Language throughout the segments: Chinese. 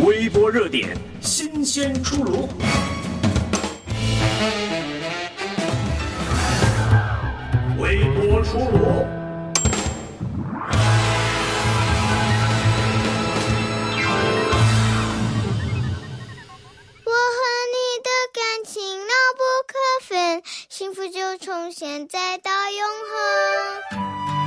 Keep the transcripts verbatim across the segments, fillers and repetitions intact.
微博热点，新鲜出炉。微博出炉。 我和你的感情牢不可分，幸福就从现在到永恒。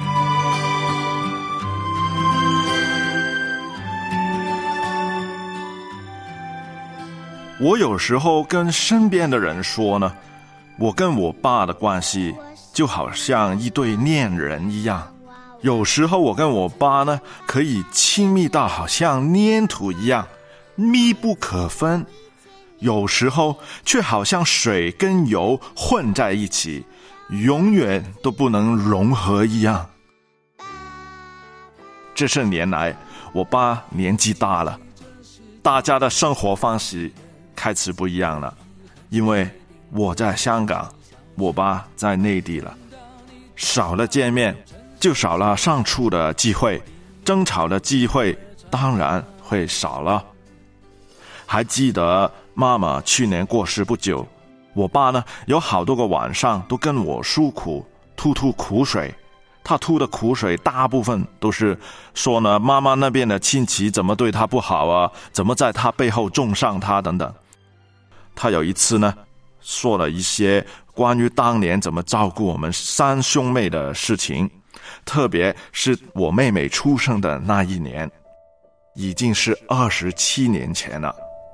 我有时候跟身边的人说呢，我跟我爸的关系就好像一对恋人一样。有时候我跟我爸呢，可以亲密到好像粘土一样，密不可分。有时候却好像水跟油混在一起，永远都不能融合一样。这些年来，我爸年纪大了，大家的生活方式开始不一样了，因为我在香港，我爸在内地了，少了见面，就少了相处的机会，争吵的机会当然会少了。还记得妈妈去年过世不久，我爸呢有好多个晚上都跟我诉苦，吐吐苦水。他吐的苦水大部分都是说呢，妈妈那边的亲戚怎么对他不好啊，怎么在他背后中伤他等等。他有一次呢，说了一些关于当年怎么照顾我们三兄妹的事情，特别是我妹妹出生的那一年，已经是二十七年前了。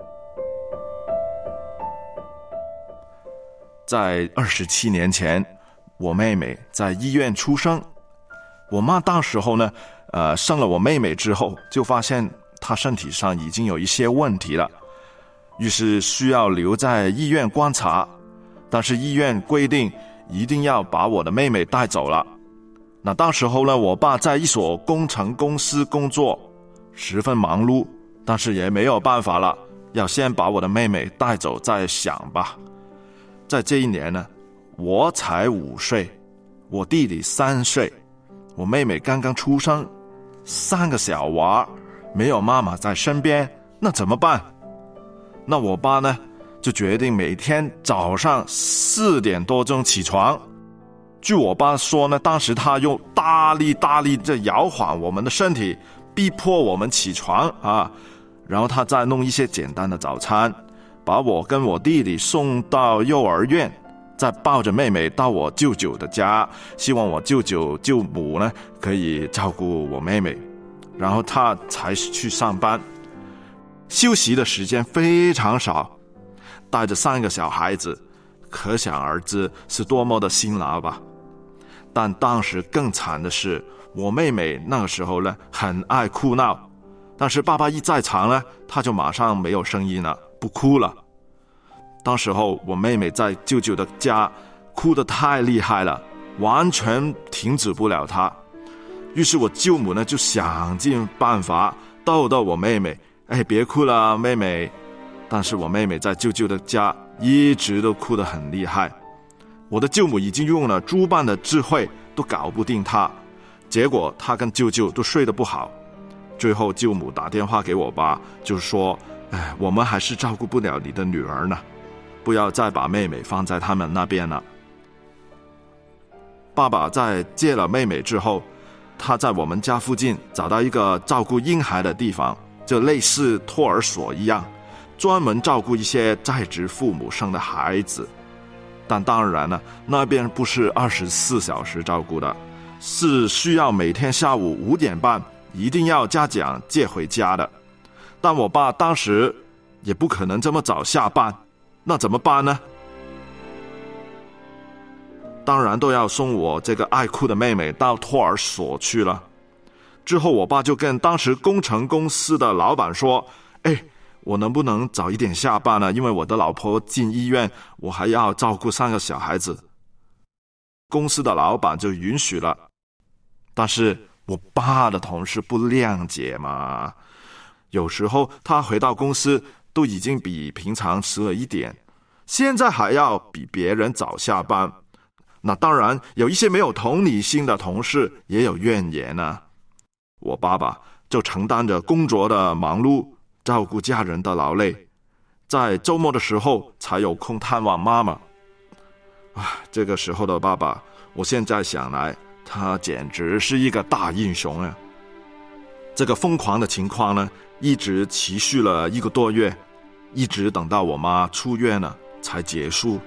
在二十七年前，我妹妹在医院出生。我妈当时候呢，呃，生了我妹妹之后，就发现她身体上已经有一些问题了，于是需要留在医院观察。但是医院规定一定要把我的妹妹带走了。那当时候呢，我爸在一所工程公司工作，十分忙碌，但是也没有办法了，要先把我的妹妹带走再想吧。在这一年呢，我才五岁，我弟弟三岁，我妹妹刚刚出生，三个小娃，没有妈妈在身边，那怎么办？那我爸呢，就决定每天早上四点多钟起床。据我爸说呢，当时他用大力大力的摇晃我们的身体，逼迫我们起床啊，然后他再弄一些简单的早餐，把我跟我弟弟送到幼儿园，再抱着妹妹到我舅舅的家，希望我舅舅舅母呢可以照顾我妹妹，然后他才去上班。休息的时间非常少，带着三个小孩子，可想而知是多么的辛劳吧。但当时更惨的是，我妹妹那个时候呢很爱哭闹，但是爸爸一在场呢，她就马上没有声音了，不哭了。当时候我妹妹在舅舅的家哭得太厉害了，完全停止不了她。于是我舅母呢就想尽办法逗逗我妹妹，哎，别哭了妹妹。但是我妹妹在舅舅的家一直都哭得很厉害，我的舅母已经用了诸般的智慧都搞不定她，结果她跟舅舅都睡得不好。最后舅母打电话给我爸，就说，哎，我们还是照顾不了你的女儿呢，不要再把妹妹放在他们那边了。爸爸在接了妹妹之后，他在我们家附近找到一个照顾婴孩的地方，就类似托儿所一样，专门照顾一些在职父母生的孩子。但当然了，那边不是二十四小时照顾的，是需要每天下午五点半一定要家长接回家的。但我爸当时也不可能这么早下班，那怎么办呢？当然都要送我这个爱哭的妹妹到托儿所去了。之后我爸就跟当时工程公司的老板说，哎，我能不能早一点下班呢？因为我的老婆进医院，我还要照顾三个小孩子。公司的老板就允许了，但是我爸的同事不谅解嘛。有时候他回到公司都已经比平常迟了一点，现在还要比别人早下班。那当然有一些没有同理心的同事也有怨言啊。我爸爸就承担着工作的忙碌， 照顾家人的劳累，在周末的时候才有空探望妈妈。啊，这个时候的爸爸，我现在想来，他简直是一个大英雄啊！这个疯狂的情况呢，一直持续了一个多月，一直等到我妈出院了才结束。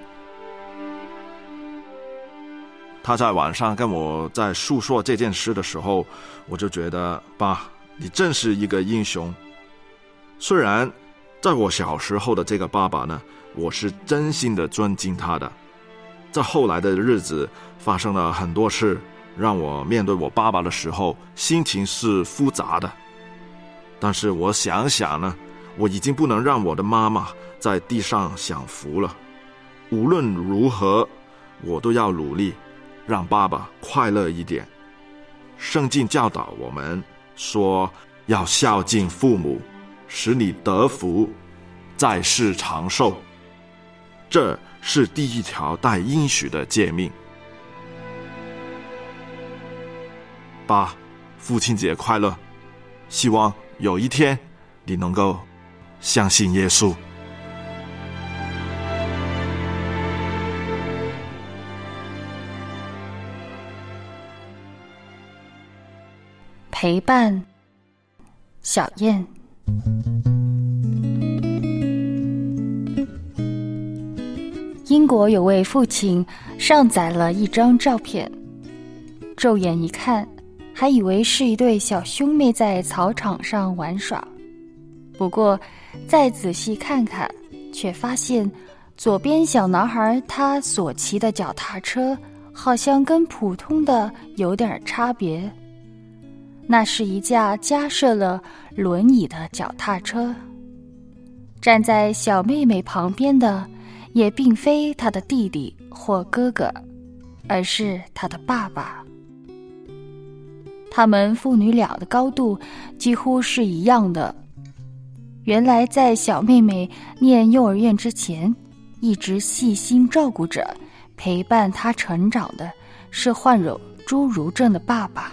他在晚上跟我在诉说这件事的时候，我就觉得，爸，你真是一个英雄。虽然在我小时候的这个爸爸呢，我是真心的尊敬他的。在后来的日子发生了很多事，让我面对我爸爸的时候心情是复杂的。但是我想想呢，我已经不能让我的妈妈在地上享福了。无论如何，我都要努力让爸爸快乐一点。圣经教导我们说，要孝敬父母，使你得福，在世长寿。这是第一条带应许的诫命。爸，父亲节快乐！希望有一天你能够相信耶稣。 陪伴，小燕。英国有位父亲上载了一张照片，骤眼一看，还以为是一对小兄妹在草场上玩耍。不过再仔细看看，却发现左边小男孩他所骑的脚踏车好像跟普通的有点差别。那是一架加设了轮椅的脚踏车。站在小妹妹旁边的也并非他的弟弟或哥哥，而是他的爸爸。他们父女俩的高度几乎是一样的。原来在小妹妹念幼儿园之前，一直细心照顾着陪伴她成长的是患有侏儒症的爸爸。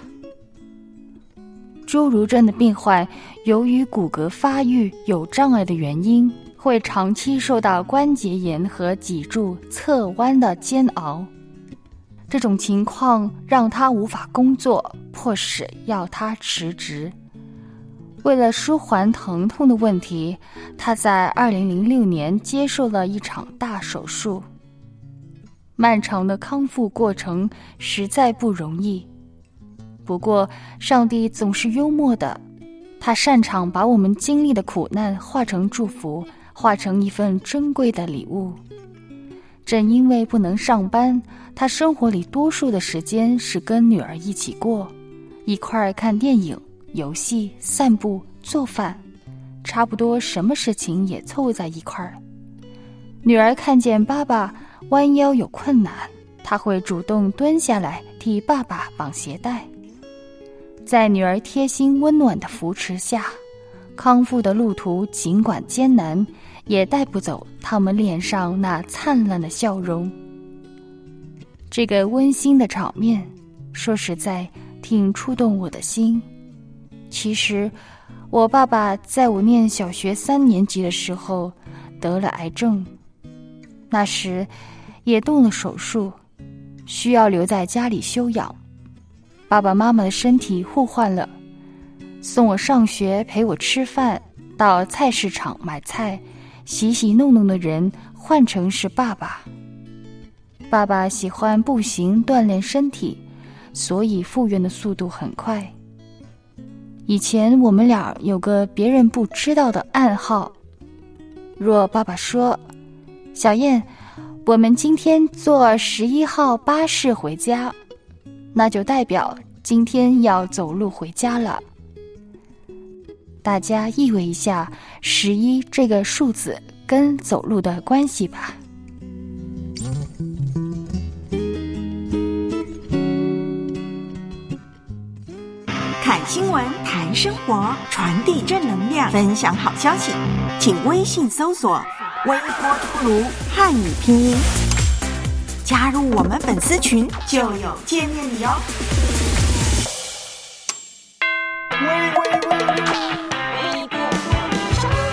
侏儒症的病患由于骨骼发育有障碍的原因，会长期受到关节炎和脊柱侧弯的煎熬。这种情况让他无法工作，迫使要他辞职。为了舒缓疼痛的问题，他在二零零六年接受了一场大手术。漫长的康复过程实在不容易。不过上帝总是幽默的，他擅长把我们经历的苦难化成祝福，化成一份珍贵的礼物。正因为不能上班，他生活里多数的时间是跟女儿一起过，一块儿看电影、游戏、散步、做饭，差不多什么事情也凑在一块儿。女儿看见爸爸弯腰有困难，他会主动蹲下来替爸爸绑鞋带。在女儿贴心温暖的扶持下，康复的路途尽管艰难，也带不走他们脸上那灿烂的笑容。这个温馨的场面，说实在挺触动我的心。其实我爸爸在我念小学三年级的时候得了癌症，那时也动了手术，需要留在家里休养。爸爸妈妈的身体互换了，送我上学，陪我吃饭，到菜市场买菜，洗洗弄弄的人换成是爸爸。爸爸喜欢步行锻炼身体，所以复原的速度很快。以前我们俩有个别人不知道的暗号，若爸爸说，小燕，我们今天坐十一号巴士回家，那就代表今天要走路回家了。大家意味一下十一这个数字跟走路的关系吧。 看新闻，谈生活，传递正能量，分享好消息，请微信搜索微波出炉汉语拼音，加入我们粉丝群就有见面礼哦。微微微微波出炉生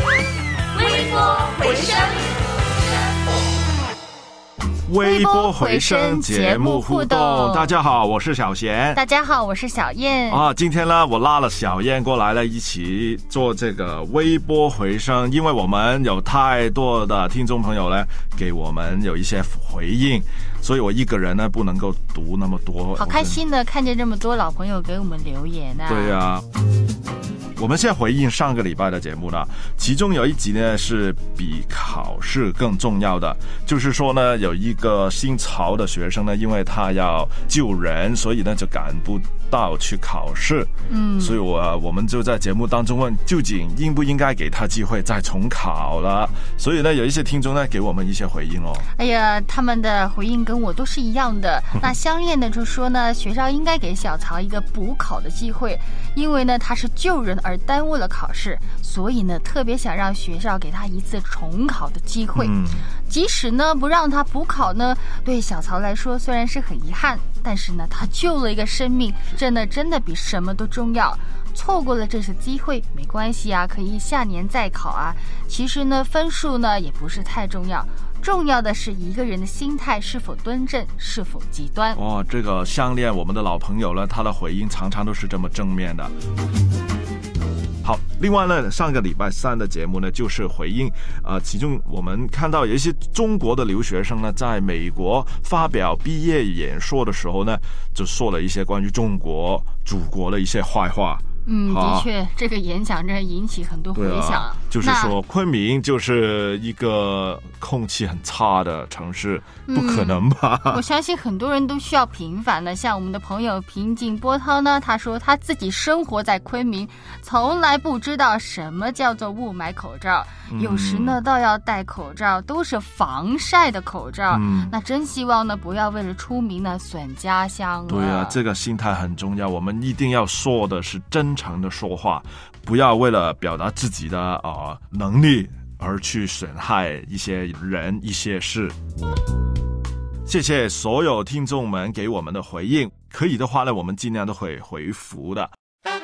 微波回声节目互动。大家好，我是小贤。 大家好，我是小燕。 啊，今天呢，我拉了小燕过来了，一起做这个微波回声，因为我们有太多的听众朋友呢，给我们有一些回应，所以我一个人呢不能够读那么多。 好开心的看见这么多老朋友给我们留言啊！ 对啊。我们现在回应上个礼拜的节目呢，其中有一集呢是比考试更重要的，就是说呢，有一个新潮的学生呢，因为他要救人，所以呢就赶不到去考试。嗯，所以我我们就在节目当中问，究竟应不应该给他机会再重考了？所以呢，有一些听众呢给我们一些回应哦。 哎呀，他们的回应跟我都是一样的。那相恋的就说呢，学校应该给小曹一个补考的机会，因为呢他是救人而耽误了考试，所以呢特别想让学校给他一次重考的机会。嗯，即使呢不让他补考呢，对小曹来说虽然是很遗憾，但是呢他救了一个生命，真的真的比什么都重要。错过了这次机会没关系啊，可以下年再考啊。其实呢分数呢也不是太重要，重要的是一个人的心态是否端正，是否极端。 哇，这个相恋我们的老朋友呢，他的回应常常都是这么正面的。好，另外呢，上个礼拜三的节目呢，就是回应，呃，其中我们看到有一些中国的留学生呢，在美国发表毕业演说的时候呢，就说了一些关于中国祖国的一些坏话。 嗯，的确，这个演讲真的引起很多回响。 啊、就是说，昆明就是一个空气很差的城市，不可能吧？ 嗯、我相信很多人都需要平反的。像我们的朋友平井波涛呢，他说他自己生活在昆明，从来不知道什么叫做雾霾口罩，嗯、有时呢倒要戴口罩，都是防晒的口罩。嗯、那真希望呢，不要为了出名呢损家乡了。 对啊，这个心态很重要，我们一定要说的是真。真诚的说话，不要为了表达自己的呃能力而去损害一些人一些事。谢谢所有听众们给我们的回应，可以的话呢，我们尽量都会回复的。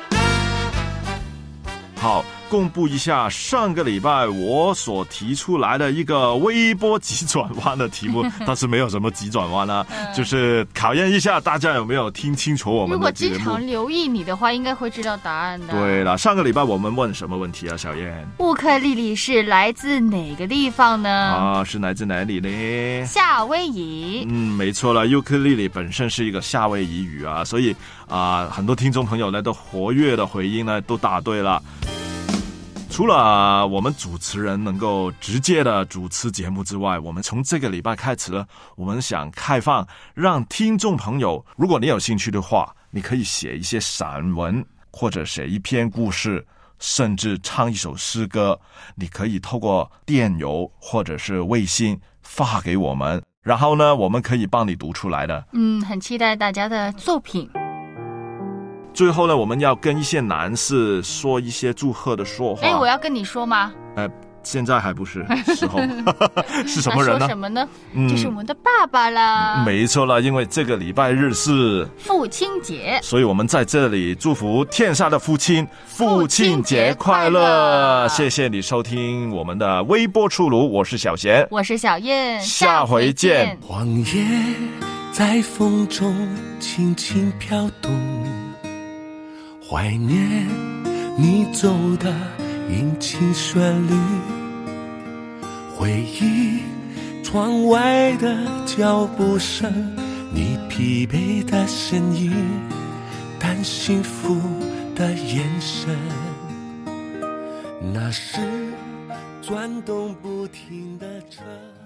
好，公布一下上个礼拜我所提出来的一个微波急转弯的题目，但是没有什么急转弯啊，就是考验一下大家有没有听清楚我们的节目。 如果经常留意你的话，应该会知道答案的。 对了，上个礼拜我们问什么问题啊，小燕？ 乌克丽丽是来自哪个地方呢？ 啊，是来自哪里呢？ 夏威夷。 嗯，没错了，尤克里里本身是一个夏威夷语啊，所以啊、呃，很多听众朋友呢都活跃的回应呢都答对了。除了我们主持人能够直接的主持节目之外，我们从这个礼拜开始呢，我们想开放让听众朋友，如果你有兴趣的话，你可以写一些散文，或者写一篇故事，甚至唱一首诗歌，你可以透过电邮或者是微信发给我们，然后呢，我们可以帮你读出来的。 嗯，很期待大家的作品。 最后呢，我们要跟一些男士说一些祝贺的说话。 哎，我要跟你说吗？ 呃，现在还不是时候。是什么人呢？ 说什么呢？嗯、就是我们的爸爸啦。 没错了，因为这个礼拜日是父亲节， 所以我们在这里祝福天下的父亲父亲节快乐。谢谢你收听我们的微波出炉，我是小贤， 我是小燕， 下回见。 黄叶在风中轻轻飘动，怀念你走的引擎旋律，回忆窗外的脚步声，你疲惫的身影，但幸福的眼神，那是转动不停的车。